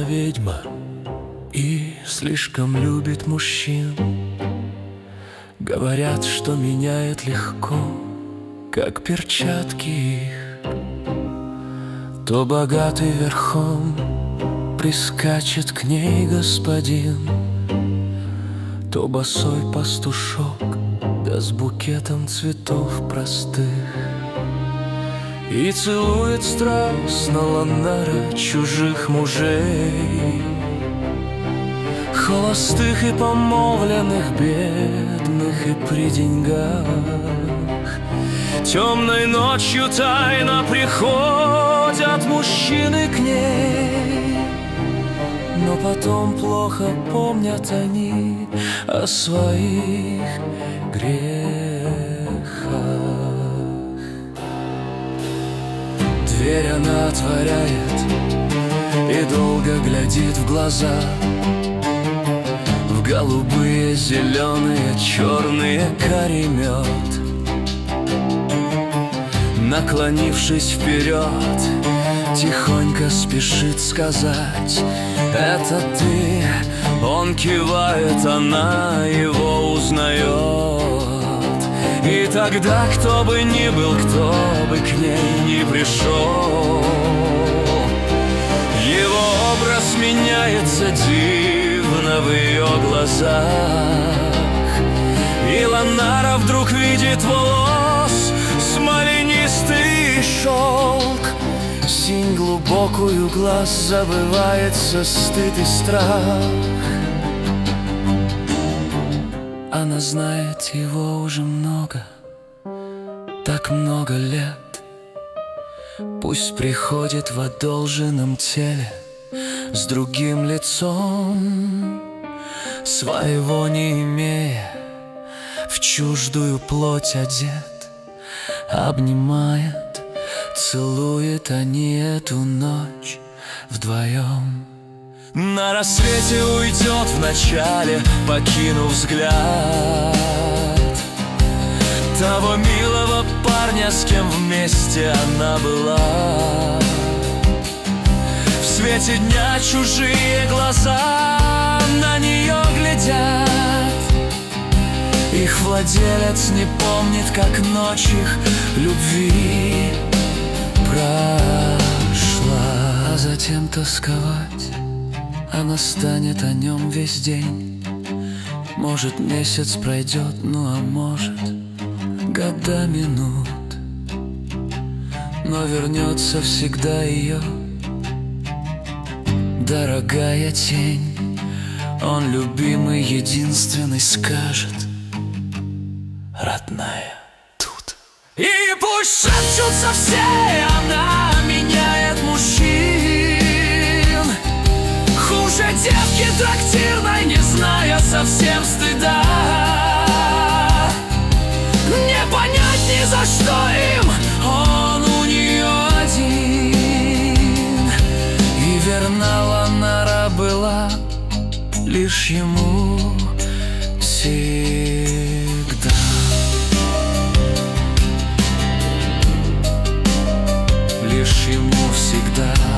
ведьма и слишком любит мужчин. Говорят, что меняет легко, как перчатки их. То богатый верхом прискачет к ней господин, то босой пастушок, да с букетом цветов простых. И целует страстно Ланнара чужих мужей, холостых и помолвленных, бедных и при деньгах. Темной ночью тайно приходят мужчины к ней, но потом плохо помнят они о своих грехах. Дверь она отворяет и долго глядит в глаза, в голубые, зеленые, черные, карий мед. Наклонившись вперед, тихонько спешит сказать: это ты. Он кивает, она его узнает. И тогда, кто бы ни был, кто бы к ней не пришел, его образ меняется дивно в ее глазах. И Ланнара вдруг видит волос смоленистый шелк, синь глубокую глаз, забывается стыд и страх. Она знает его уже много, так много лет. Пусть приходит в одолженном теле, с другим лицом, своего не имея, в чуждую плоть одет. Обнимает, целует они эту ночь вдвоем. На рассвете уйдет в начале, покинув взгляд того милого парня, с кем вместе она была. В свете дня чужие глаза на нее глядят. Их владелец не помнит, как ночь их любви прошла. А затем тосковать она станет о нем весь день. Может, месяц пройдет, ну а может, года минут. Но вернется всегда ее дорогая тень. Он любимый, единственный, скажет: родная тут. И пусть шепчутся все, она меняет мужчин. Хуже девки трактирной, не зная совсем стыда. Не понять ни за что им, он у нее один. И верна Ланнара была лишь ему всегда. Лишь ему всегда.